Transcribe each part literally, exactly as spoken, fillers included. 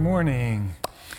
morning.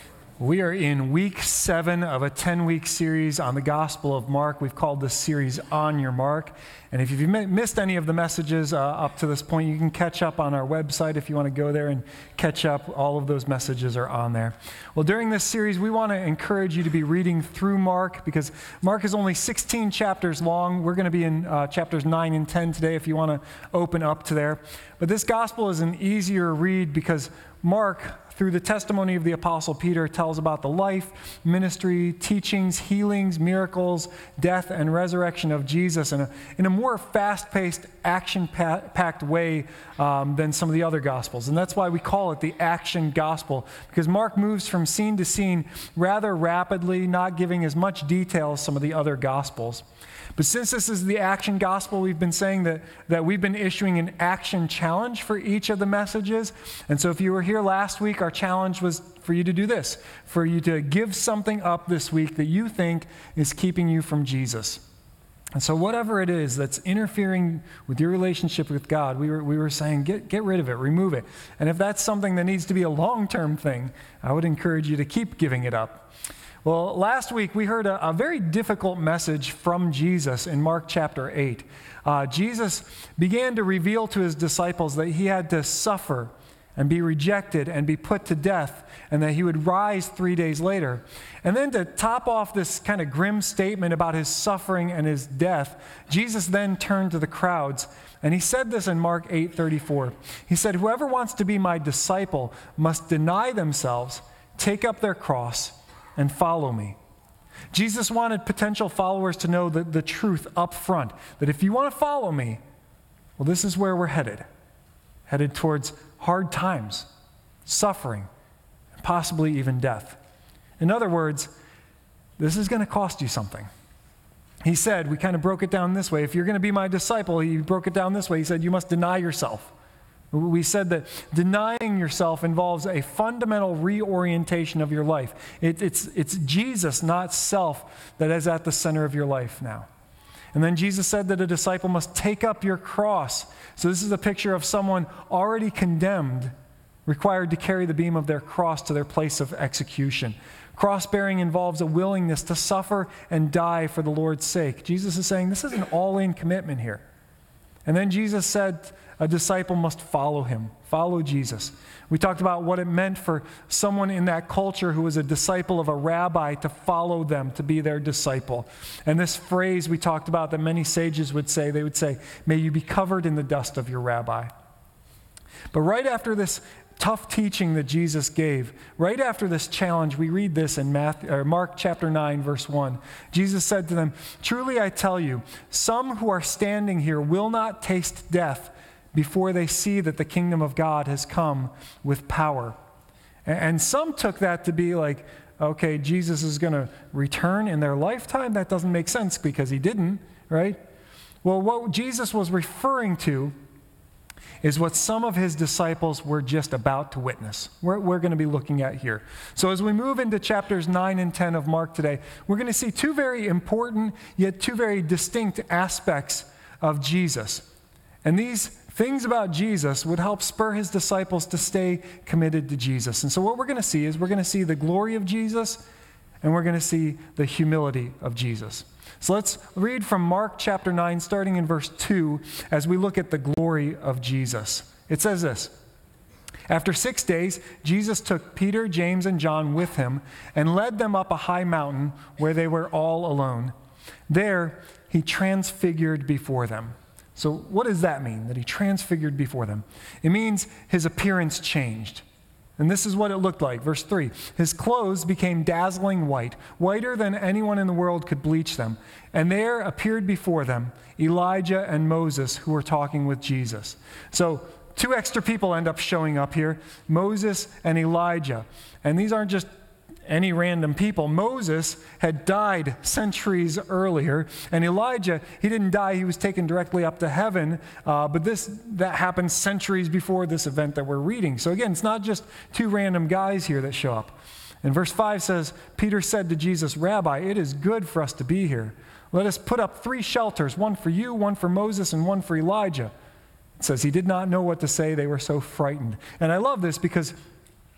We are in week seven of a ten-week series on the Gospel of Mark. We've called this series On Your Mark. And if you've missed any of the messages uh, up to this point, you can catch up on our website if you want to go there and catch up. All of those messages are on there. Well, during this series, we want to encourage you to be reading through Mark because Mark is only sixteen chapters long. We're going to be in uh, chapters nine and ten today if you want to open up to there. But this gospel is an easier read because Mark, through the testimony of the Apostle Peter, tells about the life, ministry, teachings, healings, miracles, death, and resurrection of Jesus in a, in a more fast-paced, action-packed way um, than some of the other Gospels. And that's why we call it the action gospel, because Mark moves from scene to scene rather rapidly, not giving as much detail as some of the other Gospels. But since this is the action gospel, we've been saying that, that we've been issuing an action challenge for each of the messages. And so if you were here last week, our challenge was for you to do this, for you to give something up this week that you think is keeping you from Jesus. And so whatever it is that's interfering with your relationship with God, we were, we were saying get, get rid of it, remove it. And if that's something that needs to be a long-term thing, I would encourage you to keep giving it up. Well, last week we heard a, a very difficult message from Jesus in Mark chapter eight. Uh, Jesus began to reveal to his disciples that he had to suffer and be rejected and be put to death, and that he would rise three days later. And then to top off this kind of grim statement about his suffering and his death, Jesus then turned to the crowds, and he said this in Mark eight thirty-four. He said, "Whoever wants to be my disciple must deny themselves, take up their cross, and follow me." Jesus wanted potential followers to know the, the truth up front, that if you want to follow me, well, this is where we're headed. Headed towards hard times, suffering, and possibly even death. In other words, this is going to cost you something. He said, we kind of broke it down this way. If you're going to be my disciple, he broke it down this way. He said, you must deny yourself. We said that denying yourself involves a fundamental reorientation of your life. It, it's, it's Jesus, not self, that is at the center of your life now. And then Jesus said that a disciple must take up your cross. So this is a picture of someone already condemned, required to carry the beam of their cross to their place of execution. Cross-bearing involves a willingness to suffer and die for the Lord's sake. Jesus is saying this is an all-in commitment here. And then Jesus said a disciple must follow him, follow Jesus. We talked about what it meant for someone in that culture who was a disciple of a rabbi to follow them, to be their disciple. And this phrase we talked about that many sages would say, they would say, may you be covered in the dust of your rabbi. But right after this tough teaching that Jesus gave, right after this challenge, we read this in Matthew, or Mark chapter nine, verse one. Jesus said to them, "Truly I tell you, some who are standing here will not taste death before they see that the kingdom of God has come with power." And some took that to be like, okay, Jesus is going to return in their lifetime? That doesn't make sense because he didn't, right? Well, what Jesus was referring to is what some of his disciples were just about to witness. We're, we're going to be looking at here. So as we move into chapters nine and ten of Mark today, we're going to see two very important yet two very distinct aspects of Jesus. And these things about Jesus would help spur his disciples to stay committed to Jesus. And so what we're going to see is we're going to see the glory of Jesus and we're going to see the humility of Jesus. So let's read from Mark chapter nine, starting in verse two, as we look at the glory of Jesus. It says this: "After six days, Jesus took Peter, James, and John with him and led them up a high mountain where they were all alone. There he transfigured before them." So what does that mean, that he transfigured before them? It means his appearance changed. And this is what it looked like. Verse three, "His clothes became dazzling white, whiter than anyone in the world could bleach them. And there appeared before them Elijah and Moses, who were talking with Jesus." So two extra people end up showing up here, Moses and Elijah. And these aren't just any random people. Moses had died centuries earlier, and Elijah, he didn't die, he was taken directly up to heaven, uh, but this that happened centuries before this event that we're reading. So again, it's not just two random guys here that show up. And verse five says, "Peter said to Jesus, 'Rabbi, it is good for us to be here. Let us put up three shelters, one for you, one for Moses, and one for Elijah.' It says he did not know what to say. They were so frightened. And I love this because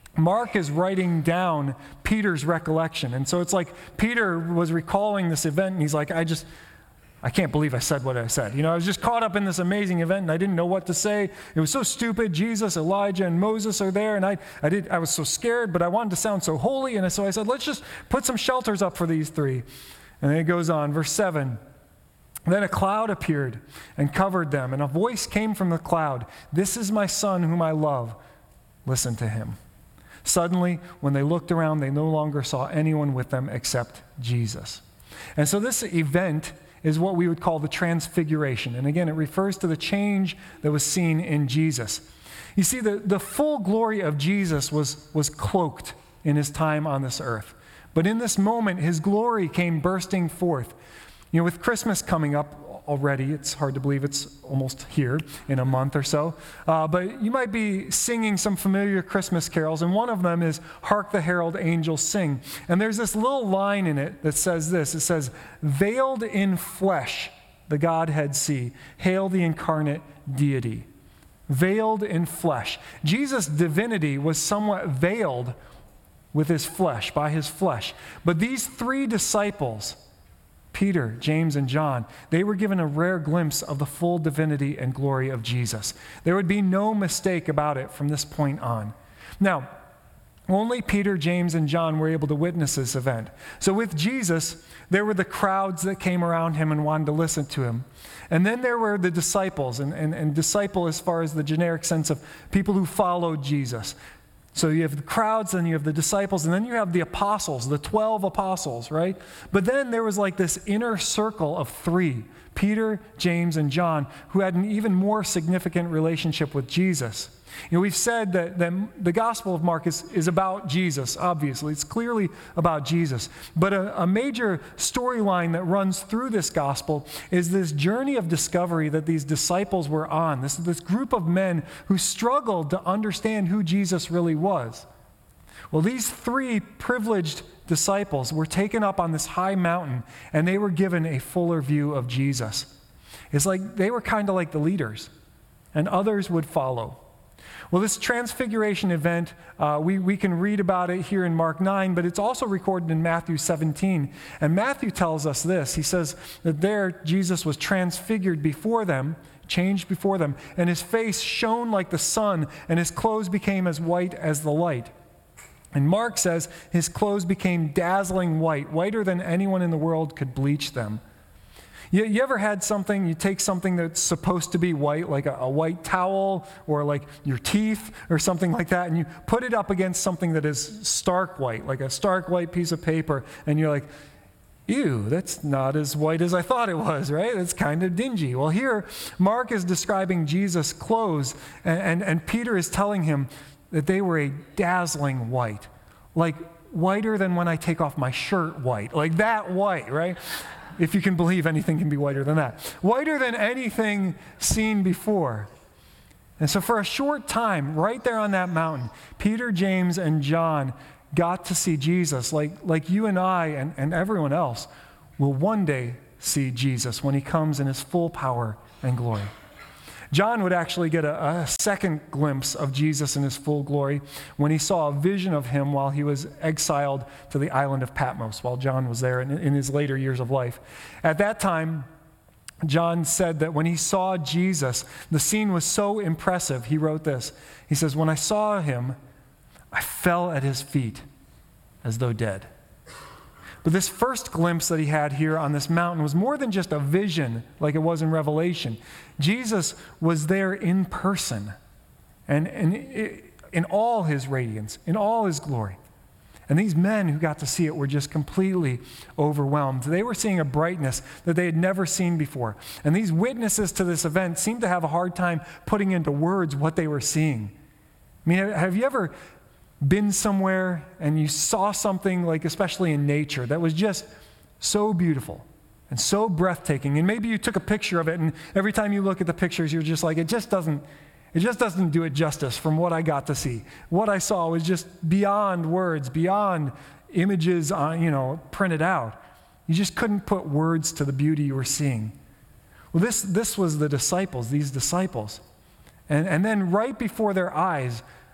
Mark is writing down Peter's recollection. And so it's like Peter was recalling this event, and he's like, I just, I can't believe I said what I said. You know, I was just caught up in this amazing event, and I didn't know what to say. It was so stupid. Jesus, Elijah, and Moses are there, and I, I, did, I was so scared, but I wanted to sound so holy. And so I said, let's just put some shelters up for these three. And then it goes on, verse seven. Then a cloud appeared and covered them, and a voice came from the cloud, "This is my son whom I love. Listen to him." Suddenly, when they looked around, they no longer saw anyone with them except Jesus. And so this event is what we would call the transfiguration. And again, it refers to the change that was seen in Jesus. You see, the, the full glory of Jesus was, was cloaked in his time on this earth. But in this moment, his glory came bursting forth. You know, with Christmas coming up already, it's hard to believe it's almost here in a month or so, uh, but you might be singing some familiar Christmas carols, and one of them is "Hark the Herald Angels Sing." And there's this little line in it that says this. It says, "Veiled in flesh, the Godhead see. Hail the incarnate deity." Veiled in flesh. Jesus' divinity was somewhat veiled with his flesh, by his flesh. But these three disciples, Peter, James, and John, they were given a rare glimpse of the full divinity and glory of Jesus. There would be no mistake about it from this point on. Now, only Peter, James, and John were able to witness this event. So with Jesus, there were the crowds that came around him and wanted to listen to him. And then there were the disciples, and, and, and disciple as far as the generic sense of people who followed Jesus. So you have the crowds, and you have the disciples, and then you have the apostles, the twelve apostles, right? But then there was like this inner circle of three, Peter, James, and John, who had an even more significant relationship with Jesus. You know, we've said that, that the Gospel of Mark is, is about Jesus, obviously. It's clearly about Jesus. But a, a major storyline that runs through this gospel is this journey of discovery that these disciples were on, this, this group of men who struggled to understand who Jesus really was. Well, these three privileged disciples were taken up on this high mountain, and they were given a fuller view of Jesus. It's like they were kind of like the leaders, and others would follow. Well, this transfiguration event, uh, we, we can read about it here in Mark nine, but it's also recorded in Matthew seventeen. And Matthew tells us this. He says that there Jesus was transfigured before them, changed before them, and his face shone like the sun, and his clothes became as white as the light. And Mark says his clothes became dazzling white, whiter than anyone in the world could bleach them. You, you ever had something, you take something that's supposed to be white, like a, a white towel or like your teeth or something like that, and you put it up against something that is stark white, like a stark white piece of paper, and you're like, ew, that's not as white as I thought it was, right? It's kind of dingy. Well, here, Mark is describing Jesus' clothes, and, and, and Peter is telling him that they were a dazzling white, like whiter than when I take off my shirt white, like that white, right? If you can believe anything can be whiter than that. Whiter than anything seen before. And so for a short time, right there on that mountain, Peter, James, and John got to see Jesus like, like you and I and, and everyone else will one day see Jesus when he comes in his full power and glory. John would actually get a, a second glimpse of Jesus in his full glory when he saw a vision of him while he was exiled to the island of Patmos, while John was there in, in his later years of life. At that time, John said that when he saw Jesus, the scene was so impressive. He wrote this. He says, "When I saw him, I fell at his feet as though dead." But this first glimpse that he had here on this mountain was more than just a vision like it was in Revelation. Jesus was there in person and, and in all his radiance, in all his glory. And these men who got to see it were just completely overwhelmed. They were seeing a brightness that they had never seen before. And these witnesses to this event seemed to have a hard time putting into words what they were seeing. I mean, have you ever been somewhere and you saw something, like especially in nature, that was just so beautiful and so breathtaking, and maybe you took a picture of it, and every time you look at the pictures, you're just like, it just doesn't, it just doesn't do it justice from what I got to see. What I saw was just beyond words, beyond images, on, you know, printed out. You just couldn't put words to the beauty you were seeing. Well, this this was the disciples, these disciples, and and then right before their eyes,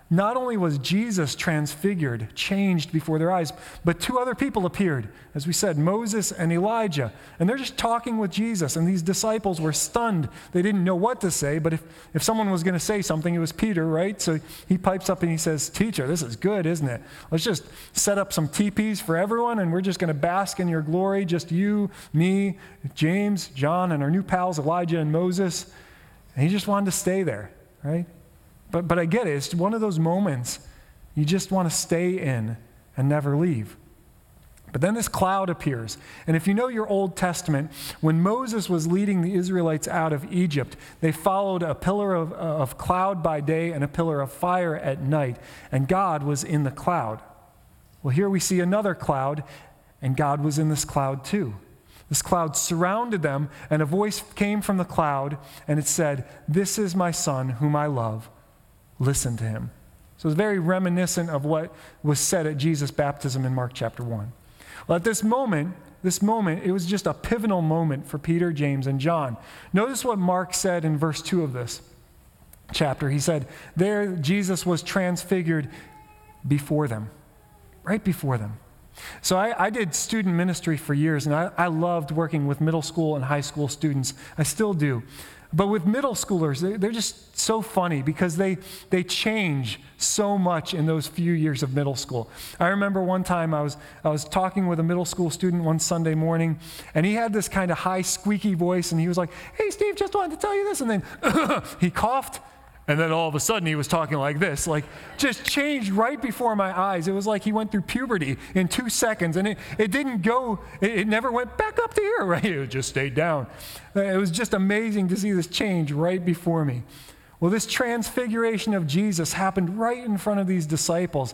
Not only was Jesus transfigured, changed before their eyes, but two other people appeared, as we said, Moses and Elijah. And they're just talking with Jesus, and these disciples were stunned. They didn't know what to say, but if, if someone was going to say something, it was Peter, right? So he pipes up and he says, "Teacher, this is good, isn't it? Let's just set up some teepees for everyone, and we're just going to bask in your glory, just you, me, James, John, and our new pals, Elijah and Moses." And he just wanted to stay there, right? But but I get it. It's one of those moments you just want to stay in and never leave. But then this cloud appears. And if you know your Old Testament, when Moses was leading the Israelites out of Egypt, they followed a pillar of, of cloud by day and a pillar of fire at night. And God was in the cloud. Well, here we see another cloud, and God was in this cloud too. This cloud surrounded them, and a voice came from the cloud, and it said, "This is my son whom I love. Listen to him." So it's very reminiscent of what was said at Jesus' baptism in Mark chapter one. Well, at this moment, this moment, it was just a pivotal moment for Peter, James, and John. Notice what Mark said in verse two of this chapter. He said, there Jesus was transfigured before them, right before them. So I, I did student ministry for years, and I, I loved working with middle school and high school students. I still do. But with middle schoolers, they, they're just so funny because they, they change so much in those few years of middle school. I remember one time I was, I was talking with a middle school student one Sunday morning, and he had this kind of high, squeaky voice, and he was like, "Hey, Steve, just wanted to tell you this." And then he coughed, and then all of a sudden he was talking like this, like just changed right before my eyes. It was like he went through puberty in two seconds, and it, it didn't go, it, it never went back up to here, right? It just stayed down. It was just amazing to see this change right before me. Well, this transfiguration of Jesus happened right in front of these disciples,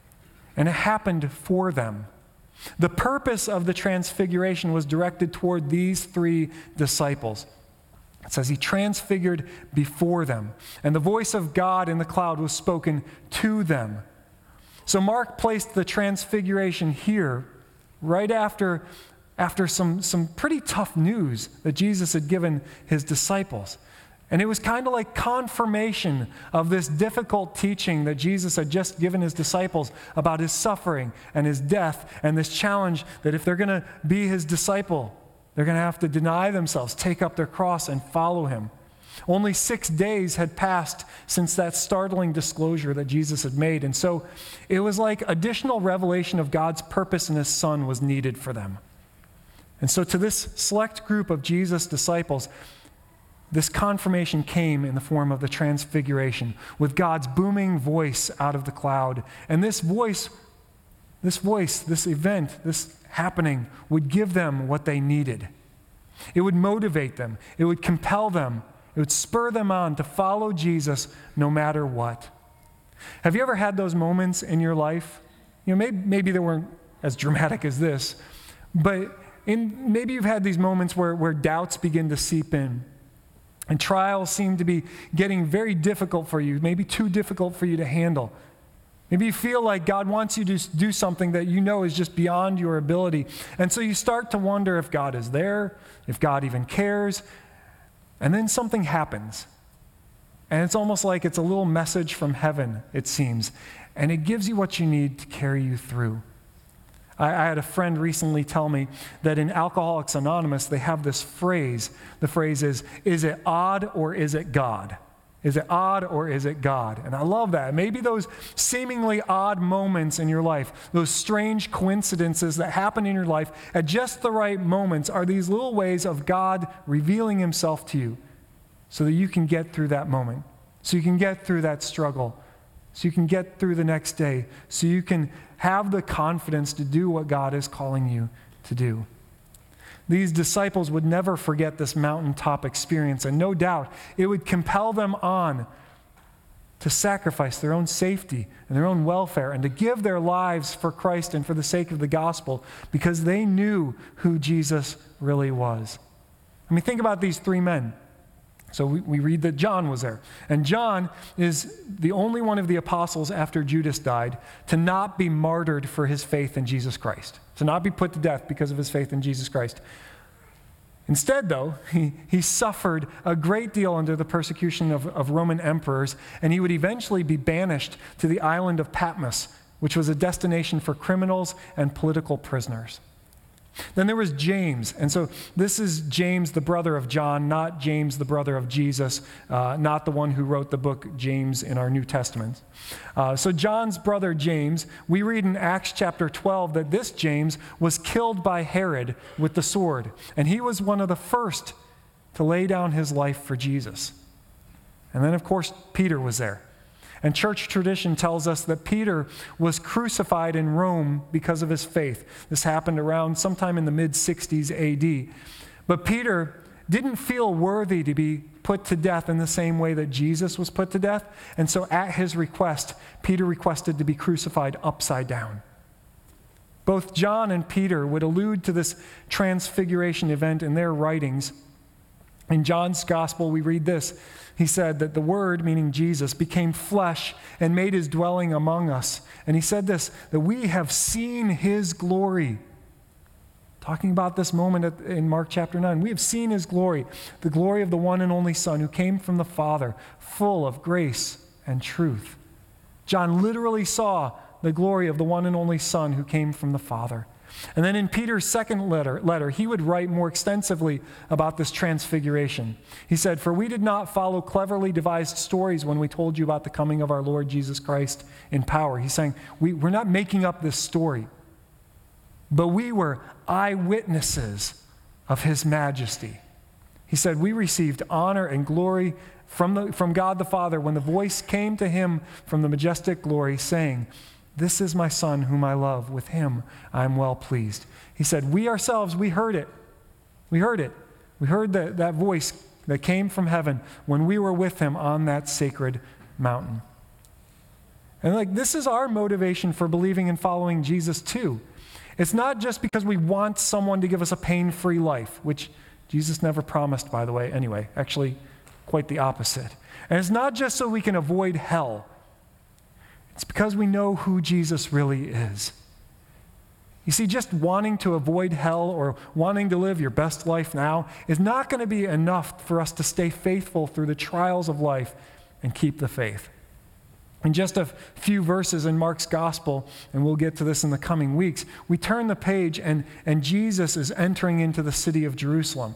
and it happened for them. The purpose of the transfiguration was directed toward these three disciples. It says he transfigured before them, and the voice of God in the cloud was spoken to them. So Mark placed the transfiguration here right after, after some, some pretty tough news that Jesus had given his disciples. And it was kind of like confirmation of this difficult teaching that Jesus had just given his disciples about his suffering and his death, and this challenge that if they're going to be his disciple, they're going to have to deny themselves, take up their cross, and follow him. Only six days had passed since that startling disclosure that Jesus had made. And so it was like additional revelation of God's purpose in his Son was needed for them. And so to this select group of Jesus' disciples, this confirmation came in the form of the transfiguration, with God's booming voice out of the cloud. And this voice, this voice, this event, this happening would give them what they needed. It would motivate them. It would compel them. It would spur them on to follow Jesus no matter what. Have you ever had those moments in your life? You know, maybe, maybe they weren't as dramatic as this, but in, maybe you've had these moments where, where doubts begin to seep in, and trials seem to be getting very difficult for you, maybe too difficult for you to handle. Maybe you feel like God wants you to do something that you know is just beyond your ability. And so you start to wonder if God is there, if God even cares. And then something happens. And it's almost like it's a little message from heaven, it seems. And it gives you what you need to carry you through. I, I had a friend recently tell me that in Alcoholics Anonymous, they have this phrase. The phrase is, "Is it odd or is it God?" Is it odd or is it God? And I love that. Maybe those seemingly odd moments in your life, those strange coincidences that happen in your life at just the right moments, are these little ways of God revealing himself to you so that you can get through that moment, so you can get through that struggle, so you can get through the next day, so you can have the confidence to do what God is calling you to do. These disciples would never forget this mountaintop experience, and no doubt it would compel them on to sacrifice their own safety and their own welfare and to give their lives for Christ and for the sake of the gospel, because they knew who Jesus really was. I mean, think about these three men. So we, we read that John was there. And John is the only one of the apostles after Judas died to not be martyred for his faith in Jesus Christ, to not be put to death because of his faith in Jesus Christ. Instead, though, he, he suffered a great deal under the persecution of, of Roman emperors, and he would eventually be banished to the island of Patmos, which was a destination for criminals and political prisoners. Then there was James, and so this is James, the brother of John, not James, the brother of Jesus, uh, not the one who wrote the book James in our New Testament. Uh, so John's brother James, we read in Acts chapter twelve that this James was killed by Herod with the sword, and he was one of the first to lay down his life for Jesus. And then, of course, Peter was there. And church tradition tells us that Peter was crucified in Rome because of his faith. This happened around sometime in the mid sixties A D. But Peter didn't feel worthy to be put to death in the same way that Jesus was put to death. And so at his request, Peter requested to be crucified upside down. Both John and Peter would allude to this transfiguration event in their writings. In John's gospel, we read this. He said that the Word, meaning Jesus, became flesh and made his dwelling among us. And he said this, that we have seen his glory. Talking about this moment in Mark chapter nine. We have seen his glory, the glory of the one and only Son who came from the Father, full of grace and truth. John literally saw the glory of the one and only Son who came from the Father. And then in Peter's second letter, letter, he would write more extensively about this transfiguration. He said, "For we did not follow cleverly devised stories when we told you about the coming of our Lord Jesus Christ in power." He's saying, we, we're not making up this story, but we were eyewitnesses of his majesty. He said, we received honor and glory from, the, from God the Father when the voice came to him from the majestic glory saying, "This is my Son whom I love. With him I am well pleased." He said, we ourselves, we heard it. We heard it. We heard that, that voice that came from heaven when we were with him on that sacred mountain. And like this is our motivation for believing and following Jesus too. It's not just because we want someone to give us a pain-free life, which Jesus never promised, by the way, anyway. Actually, quite the opposite. And it's not just so we can avoid hell. It's because we know who Jesus really is. You see, just wanting to avoid hell or wanting to live your best life now is not going to be enough for us to stay faithful through the trials of life and keep the faith. In just a few verses in Mark's gospel, and we'll get to this in the coming weeks, we turn the page and, and Jesus is entering into the city of Jerusalem.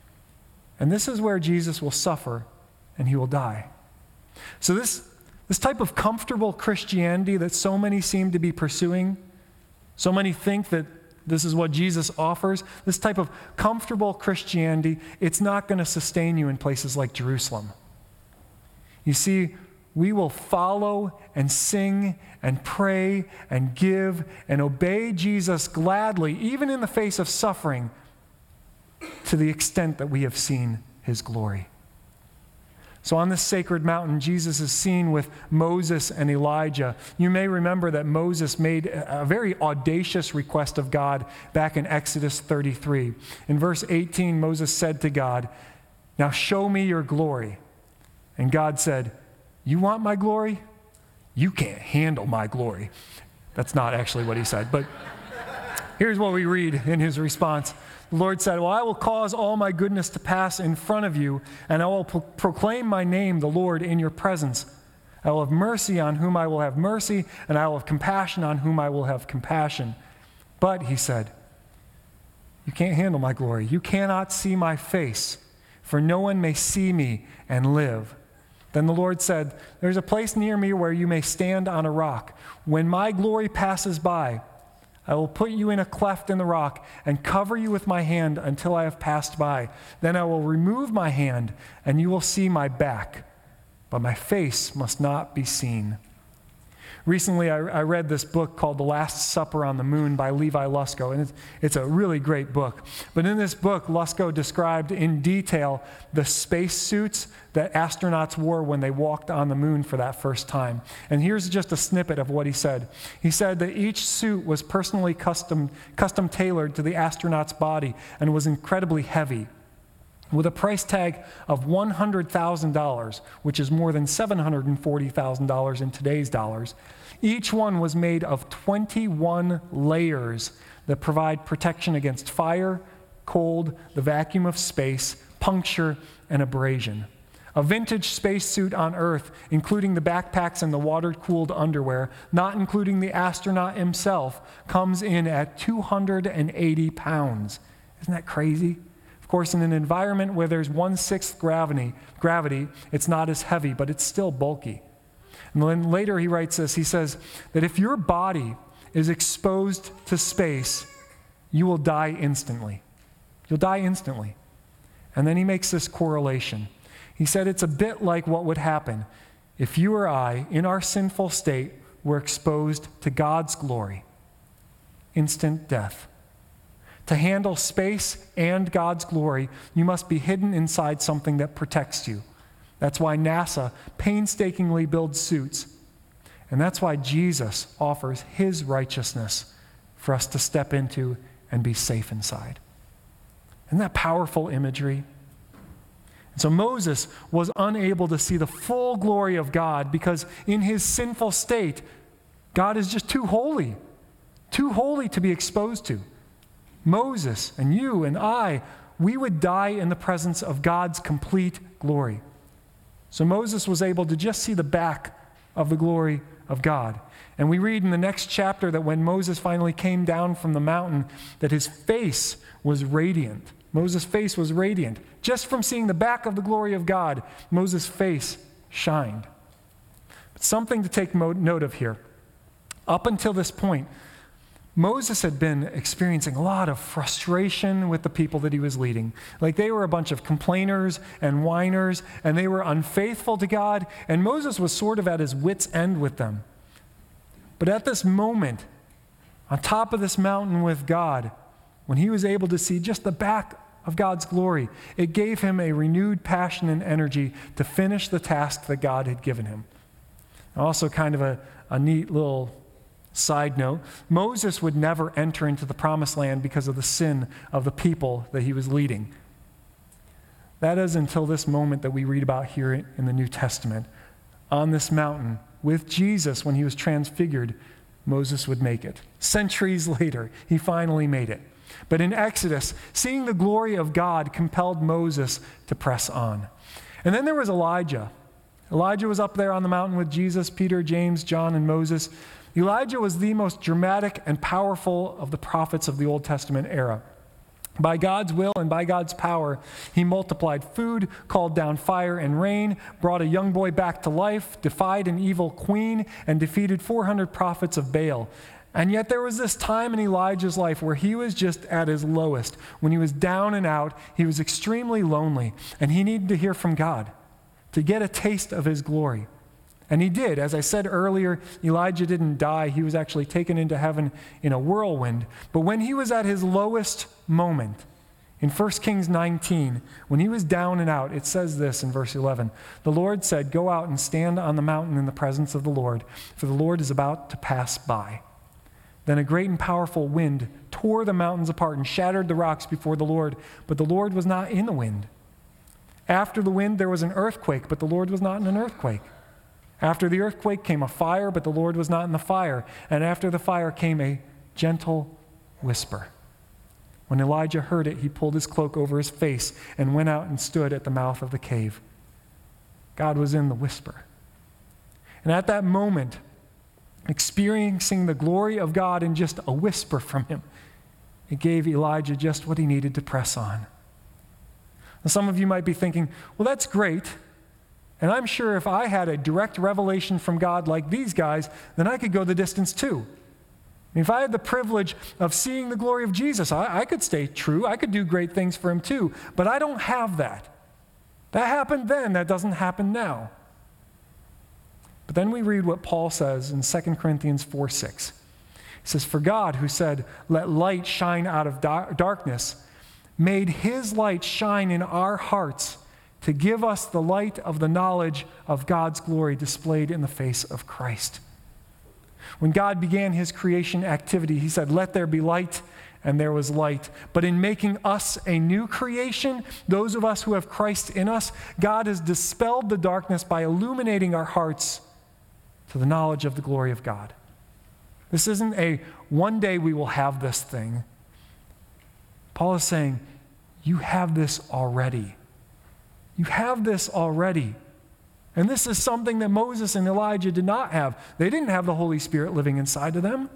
And this is where Jesus will suffer and he will die. So this This type of comfortable Christianity that so many seem to be pursuing, so many think that this is what Jesus offers, this type of comfortable Christianity, it's not going to sustain you in places like Jerusalem. You see, we will follow and sing and pray and give and obey Jesus gladly, even in the face of suffering, to the extent that we have seen his glory. So on this sacred mountain, Jesus is seen with Moses and Elijah. You may remember that Moses made a very audacious request of God back in Exodus thirty-three. In verse eighteen, Moses said to God, "Now show me your glory." And God said, "You want my glory? You can't handle my glory." That's not actually what he said, but here's what we read in his response. The Lord said, "Well, I will cause all my goodness to pass in front of you, and I will pro- proclaim my name, the Lord, in your presence. I will have mercy on whom I will have mercy, and I will have compassion on whom I will have compassion." But, he said, "You can't handle my glory. You cannot see my face, for no one may see me and live." Then the Lord said, "There's a place near me where you may stand on a rock. When my glory passes by, I will put you in a cleft in the rock and cover you with my hand until I have passed by. Then I will remove my hand, and you will see my back, but my face must not be seen." Recently, I, I read this book called The Last Supper on the Moon by Levi Lusko, and it's, it's a really great book. But in this book, Lusko described in detail the space suits that astronauts wore when they walked on the moon for that first time. And here's just a snippet of what he said. He said that each suit was personally custom, custom tailored to the astronaut's body and was incredibly heavy, with a price tag of one hundred thousand dollars, which is more than seven hundred forty thousand dollars in today's dollars. Each one was made of twenty-one layers that provide protection against fire, cold, the vacuum of space, puncture, and abrasion. A vintage spacesuit on Earth, including the backpacks and the water-cooled underwear, not including the astronaut himself, comes in at two hundred eighty pounds. Isn't that crazy? Of course, in an environment where there's one-sixth gravity, gravity, it's not as heavy, but it's still bulky. And then later he writes this. He says that if your body is exposed to space, you will die instantly. You'll die instantly. And then he makes this correlation. He said it's a bit like what would happen if you or I, in our sinful state, were exposed to God's glory. Instant death. To handle space and God's glory, you must be hidden inside something that protects you. That's why NASA painstakingly builds suits. And that's why Jesus offers his righteousness for us to step into and be safe inside. Isn't that powerful imagery? And so Moses was unable to see the full glory of God because in his sinful state, God is just too holy, too holy to be exposed to. Moses and you and I, we would die in the presence of God's complete glory. So Moses was able to just see the back of the glory of God. And we read in the next chapter that when Moses finally came down from the mountain, that his face was radiant. Moses' face was radiant. Just from seeing the back of the glory of God, Moses' face shined. But something to take note of here. Up until this point, Moses had been experiencing a lot of frustration with the people that he was leading. Like they were a bunch of complainers and whiners, and they were unfaithful to God, and Moses was sort of at his wit's end with them. But at this moment, on top of this mountain with God, when he was able to see just the back of God's glory, it gave him a renewed passion and energy to finish the task that God had given him. Also kind of a, a neat little side note, Moses would never enter into the promised land because of the sin of the people that he was leading. That is until this moment that we read about here in the New Testament. On this mountain, with Jesus, when he was transfigured, Moses would make it. Centuries later, he finally made it. But in Exodus, seeing the glory of God compelled Moses to press on. And then there was Elijah. Elijah was up there on the mountain with Jesus, Peter, James, John, and Moses. Elijah was the most dramatic and powerful of the prophets of the Old Testament era. By God's will and by God's power, he multiplied food, called down fire and rain, brought a young boy back to life, defied an evil queen, and defeated four hundred prophets of Baal. And yet there was this time in Elijah's life where he was just at his lowest. When he was down and out, he was extremely lonely, and he needed to hear from God to get a taste of his glory. And he did. As I said earlier, Elijah didn't die. He was actually taken into heaven in a whirlwind. But when he was at his lowest moment, in First Kings nineteen, when he was down and out, it says this in verse eleven, "The Lord said, 'Go out and stand on the mountain in the presence of the Lord, for the Lord is about to pass by.' Then a great and powerful wind tore the mountains apart and shattered the rocks before the Lord, but the Lord was not in the wind. After the wind, there was an earthquake, but the Lord was not in an earthquake. After the earthquake came a fire, but the Lord was not in the fire. And after the fire came a gentle whisper. When Elijah heard it, he pulled his cloak over his face and went out and stood at the mouth of the cave." God was in the whisper. And at that moment, experiencing the glory of God in just a whisper from him, it gave Elijah just what he needed to press on. Now, some of you might be thinking, well, that's great. And I'm sure if I had a direct revelation from God like these guys, then I could go the distance too. I mean, if I had the privilege of seeing the glory of Jesus, I, I could stay true. I could do great things for him too. But I don't have that. That happened then. That doesn't happen now. But then we read what Paul says in Second Corinthians four six. He says, "For God, who said, 'Let light shine out of dar- darkness,' made his light shine in our hearts to give us the light of the knowledge of God's glory displayed in the face of Christ." When God began his creation activity, he said, "Let there be light," and there was light. But in making us a new creation, those of us who have Christ in us, God has dispelled the darkness by illuminating our hearts to the knowledge of the glory of God. This isn't a one day we will have this thing. Paul is saying, you have this already. You have this already. And this is something that Moses and Elijah did not have. They didn't have the Holy Spirit living inside of them.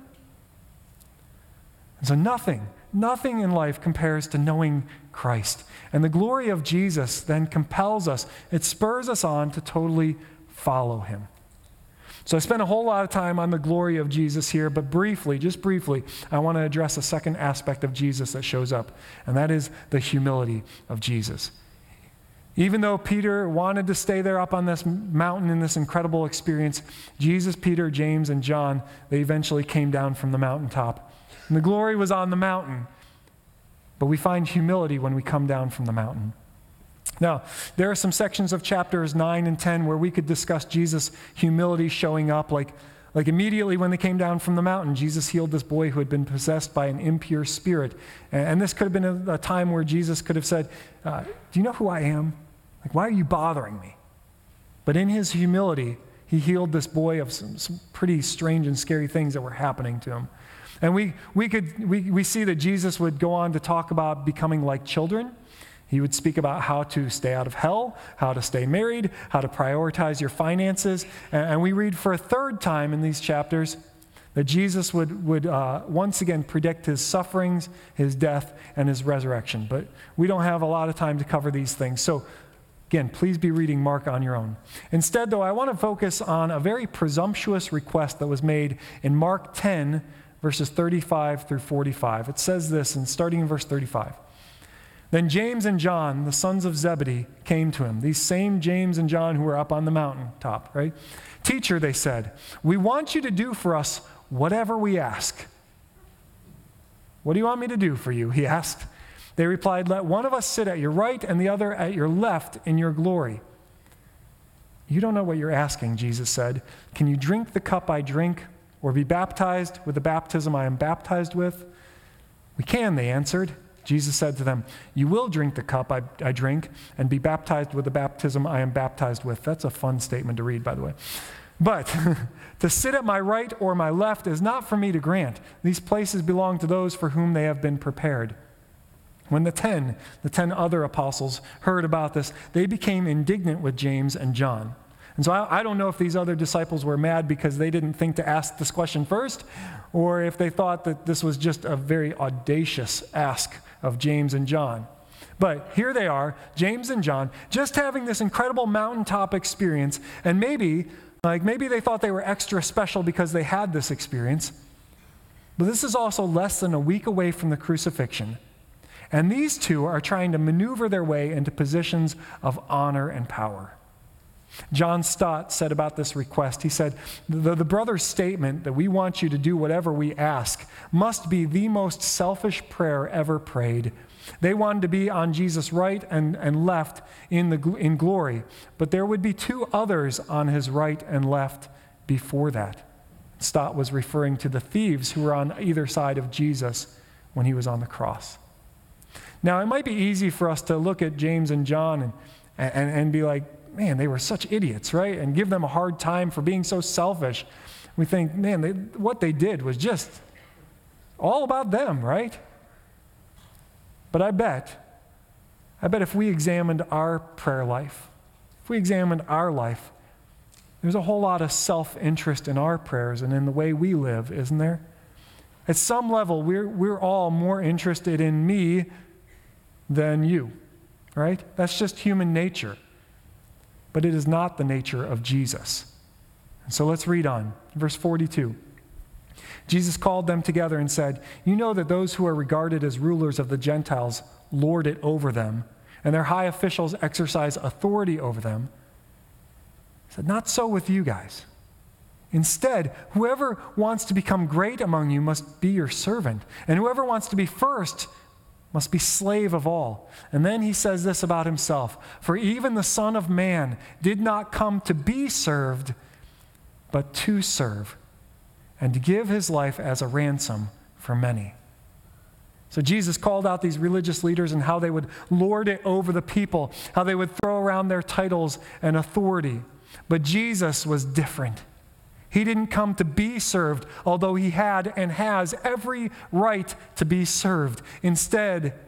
And so nothing, nothing in life compares to knowing Christ. And the glory of Jesus then compels us. It spurs us on to totally follow him. So I spent a whole lot of time on the glory of Jesus here, but briefly, just briefly, I want to address a second aspect of Jesus that shows up, and that is the humility of Jesus. Even though Peter wanted to stay there up on this mountain in this incredible experience, Jesus, Peter, James, and John, they eventually came down from the mountaintop. And the glory was on the mountain, but we find humility when we come down from the mountain. Now, there are some sections of chapters nine and ten where we could discuss Jesus' humility showing up. Like, like immediately when they came down from the mountain, Jesus healed this boy who had been possessed by an impure spirit. And, and this could have been a, a time where Jesus could have said, uh, do you know who I am? Like, why are you bothering me? But in his humility, he healed this boy of some, some pretty strange and scary things that were happening to him. And we, we, could, we, we see that Jesus would go on to talk about becoming like children. He would speak about how to stay out of hell, how to stay married, how to prioritize your finances. And we read for a third time in these chapters that Jesus would, would uh, once again predict his sufferings, his death, and his resurrection. But we don't have a lot of time to cover these things. So again, please be reading Mark on your own. Instead, though, I want to focus on a very presumptuous request that was made in Mark ten, verses thirty-five through forty-five. It says this, and starting in verse thirty-five. Then James and John, the sons of Zebedee, came to him. These same James and John who were up on the mountaintop, right? Teacher, they said, we want you to do for us whatever we ask. What do you want me to do for you? He asked. They replied, let one of us sit at your right and the other at your left in your glory. You don't know what you're asking, Jesus said. Can you drink the cup I drink or be baptized with the baptism I am baptized with? We can, they answered. Jesus said to them, you will drink the cup I, I drink and be baptized with the baptism I am baptized with. That's a fun statement to read, by the way. But to sit at my right or my left is not for me to grant. These places belong to those for whom they have been prepared. When the ten, the ten other apostles heard about this, they became indignant with James and John. And so I, I don't know if these other disciples were mad because they didn't think to ask this question first, or if they thought that this was just a very audacious ask of James and John. But here they are, James and John, just having this incredible mountaintop experience, and maybe, like maybe they thought they were extra special because they had this experience. But this is also less than a week away from the crucifixion. And these two are trying to maneuver their way into positions of honor and power. John Stott said about this request, he said, the, the brother's statement that we want you to do whatever we ask must be the most selfish prayer ever prayed. They wanted to be on Jesus' right and, and left in, the, in glory, but there would be two others on his right and left before that. Stott was referring to the thieves who were on either side of Jesus when he was on the cross. Now, it might be easy for us to look at James and John and, and, and be like, man, they were such idiots, right? And give them a hard time for being so selfish. We think, man, they, what they did was just all about them, right? But I bet, I bet if we examined our prayer life, if we examined our life, there's a whole lot of self-interest in our prayers and in the way we live, isn't there? At some level, we're, we're all more interested in me than you, right? That's just human nature. But it is not the nature of Jesus. And so let's read on. Verse forty-two. Jesus called them together and said, you know that those who are regarded as rulers of the Gentiles lord it over them, and their high officials exercise authority over them. He said, not so with you guys. Instead, whoever wants to become great among you must be your servant, and whoever wants to be first must be slave of all. And then he says this about himself, for even the Son of Man did not come to be served, but to serve, and to give his life as a ransom for many. So Jesus called out these religious leaders and how they would lord it over the people, how they would throw around their titles and authority. But Jesus was different. He didn't come to be served, although he had and has every right to be served. Instead,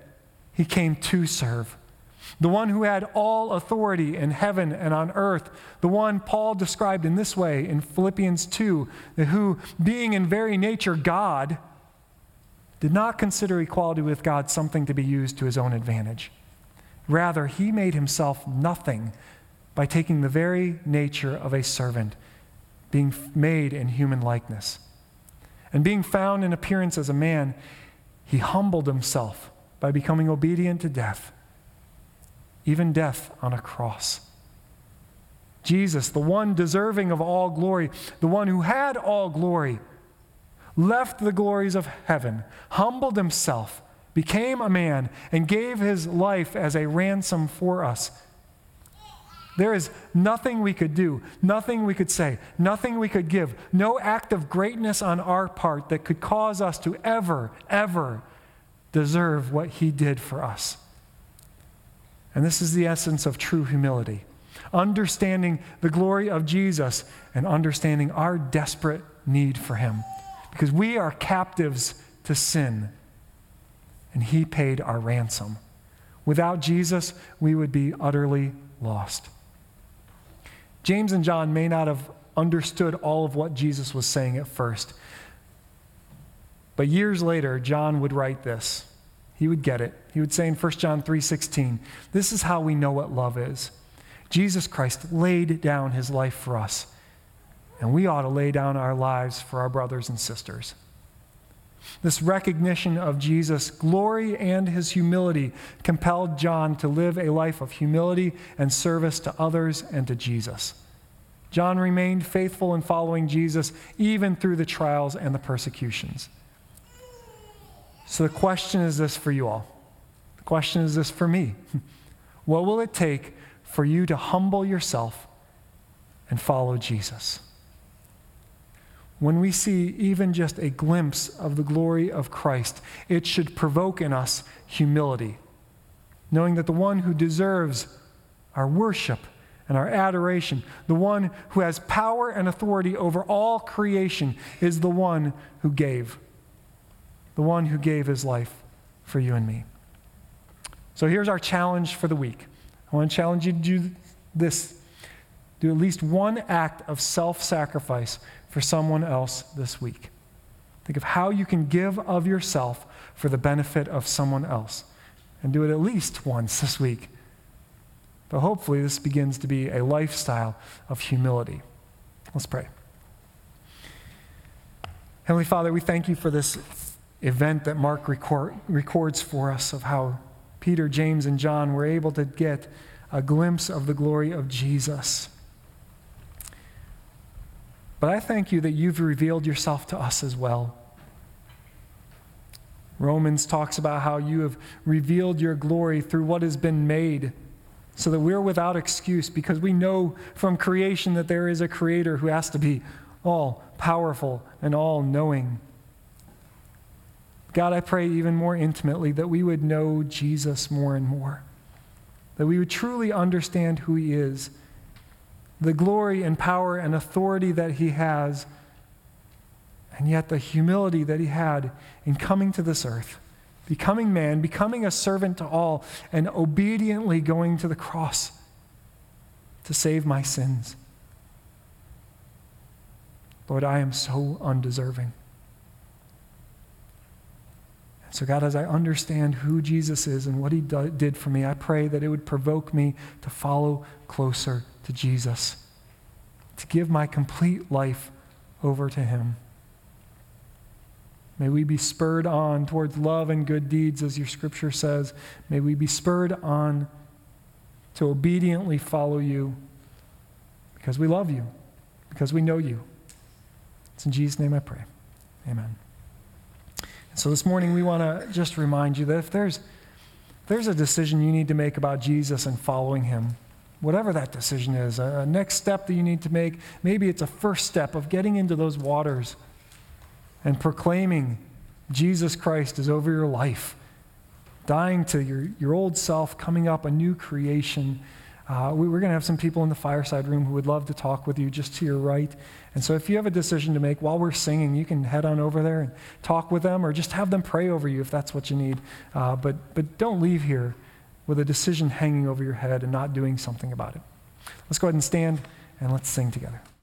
He came to serve. The one who had all authority in heaven and on earth, the one Paul described in this way in Philippians two, who, being in very nature God, did not consider equality with God something to be used to his own advantage. Rather, he made himself nothing by taking the very nature of a servant, being made in human likeness. And being found in appearance as a man, he humbled himself by becoming obedient to death, even death on a cross. Jesus, the one deserving of all glory, the one who had all glory, left the glories of heaven, humbled himself, became a man, and gave his life as a ransom for us. There is nothing we could do, nothing we could say, nothing we could give, no act of greatness on our part that could cause us to ever, ever deserve what he did for us. And this is the essence of true humility. Understanding the glory of Jesus and understanding our desperate need for him. Because we are captives to sin, and he paid our ransom. Without Jesus, we would be utterly lost. James and John may not have understood all of what Jesus was saying at first, but years later, John would write this. He would get it. He would say in First John three sixteen, this is how we know what love is. Jesus Christ laid down his life for us, and we ought to lay down our lives for our brothers and sisters. This recognition of Jesus' glory and his humility compelled John to live a life of humility and service to others and to Jesus. John remained faithful in following Jesus even through the trials and the persecutions. So the question is this for you all. The question is this for me. What will it take for you to humble yourself and follow Jesus? When we see even just a glimpse of the glory of Christ, it should provoke in us humility, knowing that the one who deserves our worship and our adoration, the one who has power and authority over all creation, is the one who gave, the one who gave his life for you and me. So here's our challenge for the week. I want to challenge you to do this. Do at least one act of self-sacrifice for someone else this week. Think of how you can give of yourself for the benefit of someone else. And do it at least once this week. But hopefully this begins to be a lifestyle of humility. Let's pray. Heavenly Father, we thank you for this event that Mark record, records for us of how Peter, James, and John were able to get a glimpse of the glory of Jesus. But I thank you that you've revealed yourself to us as well. Romans talks about how you have revealed your glory through what has been made, so that we're without excuse because we know from creation that there is a creator who has to be all powerful and all knowing. God, I pray even more intimately that we would know Jesus more and more, that we would truly understand who he is, the glory and power and authority that he has, and yet the humility that he had in coming to this earth, becoming man, becoming a servant to all, and obediently going to the cross to save my sins. Lord, I am so undeserving. And so God, as I understand who Jesus is and what he do- did for me, I pray that it would provoke me to follow closer to Jesus, to give my complete life over to him. May we be spurred on towards love and good deeds, as your scripture says. May we be spurred on to obediently follow you because we love you, because we know you. It's in Jesus' name I pray. Amen. And so this morning we want to just remind you that if there's, if there's a decision you need to make about Jesus and following him, whatever that decision is, a, a next step that you need to make, maybe it's a first step of getting into those waters and proclaiming Jesus Christ is over your life, dying to your, your old self, coming up a new creation. Uh, we, we're going to have some people in the fireside room who would love to talk with you just to your right. And so if you have a decision to make while we're singing, you can head on over there and talk with them, or just have them pray over you if that's what you need. Uh, but, but don't leave here with a decision hanging over your head and not doing something about it. Let's go ahead and stand and let's sing together.